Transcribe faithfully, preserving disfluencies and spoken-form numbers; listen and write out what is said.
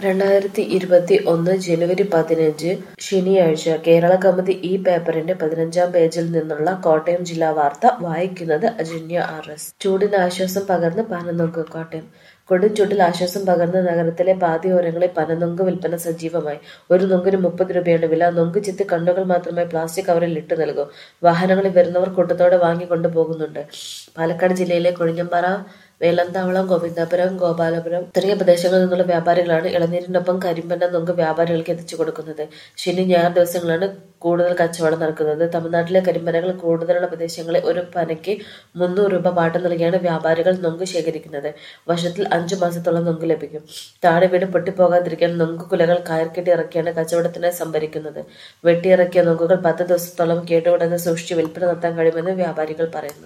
രണ്ടായിരത്തി ഇരുപത്തി ഒന്ന് ജനുവരി പതിനഞ്ച് ശനിയാഴ്ച കേരളകൗമുദി ഈ പേപ്പറിന്റെ പതിനഞ്ചാം പേജിൽ നിന്നുള്ള കോട്ടയം ജില്ലാ വാർത്ത വായിക്കുന്നത് അജന്യ ആർ എസ്. ചൂടിന് ആശ്വാസം പകർന്ന് പനനൊങ്ക്. കോട്ടയം കൊടും ചൂടിൽ ആശ്വാസം പകർന്ന് നഗരത്തിലെ പാതയോരങ്ങളിൽ പനനൊങ്ക് വിൽപ്പന സജീവമായി. ഒരു നൊങ്കിന് മുപ്പത് രൂപയാണ് വില. നൊങ്ക് ചെത്തി കണ്ണുകൾ മാത്രമായി പ്ലാസ്റ്റിക് കവറിൽ ഇട്ടു നൽകും. വാഹനങ്ങളിൽ വരുന്നവർ കൂട്ടത്തോടെ വാങ്ങിക്കൊണ്ടു പോകുന്നുണ്ട്. പാലക്കാട് ജില്ലയിലെ കൊഴിഞ്ഞാമ്പാറ, വേലന്താവളം, ഗോവിന്ദാപുരം, ഗോപാലപുരം തുടങ്ങിയ പ്രദേശങ്ങളിൽ നിന്നുള്ള വ്യാപാരികളാണ് ഇളനീരിനൊപ്പം കരിമ്പന നൊങ്ക് വ്യാപാരികൾക്ക് എത്തിച്ചു കൊടുക്കുന്നത്. ശനി, ഞായർ ദിവസങ്ങളിലാണ് കൂടുതൽ കച്ചവടം നടക്കുന്നത്. തമിഴ്നാട്ടിലെ കരിമ്പനകൾ കൂടുതലുള്ള പ്രദേശങ്ങളിൽ ഒരു പനയ്ക്ക് മുന്നൂറ് രൂപ പാട്ടം നൽകിയാണ് വ്യാപാരികൾ നൊങ്ക് ശേഖരിക്കുന്നത്. വർഷത്തിൽ അഞ്ചു മാസത്തോളം നൊങ്ക് ലഭിക്കും. താഴെ വീണ് പൊട്ടിപ്പോകാതിരിക്കാൻ നൊങ്ക് കുലകൾ കയർ കെട്ടി ഇറക്കിയാണ് കച്ചവടത്തിനായി സംഭരിക്കുന്നത്. വെട്ടിയിറക്കിയ നൊങ്കുകൾ പത്ത് ദിവസത്തോളം കേടുകൂടാതെ സൂക്ഷിച്ച് വിൽപ്പന നടത്താൻ കഴിയുമെന്ന് വ്യാപാരികൾ പറയുന്നു.